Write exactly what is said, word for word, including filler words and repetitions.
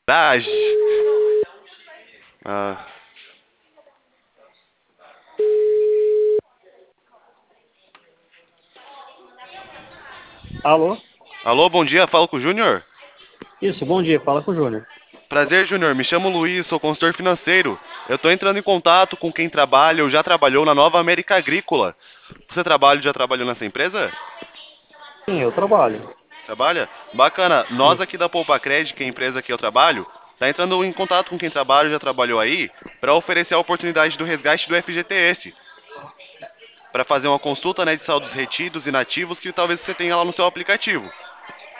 Raj. Ah. Alô? Alô, bom dia, falo com o Júnior. Isso, bom dia, fala com o Júnior. Prazer, Júnior, me chamo Luiz, sou consultor financeiro. Eu estou entrando em contato com quem trabalha ou já trabalhou na Nova América Agrícola. Você trabalha ou já trabalhou nessa empresa? Sim, eu trabalho. Trabalha? Bacana. Nós Isso. aqui da Poupa Cred, que é a empresa que eu trabalho, tá entrando em contato com quem trabalha ou já trabalhou aí para oferecer a oportunidade do resgate do F G T S, para fazer uma consulta, né, de saldos retidos e inativos que talvez você tenha lá no seu aplicativo.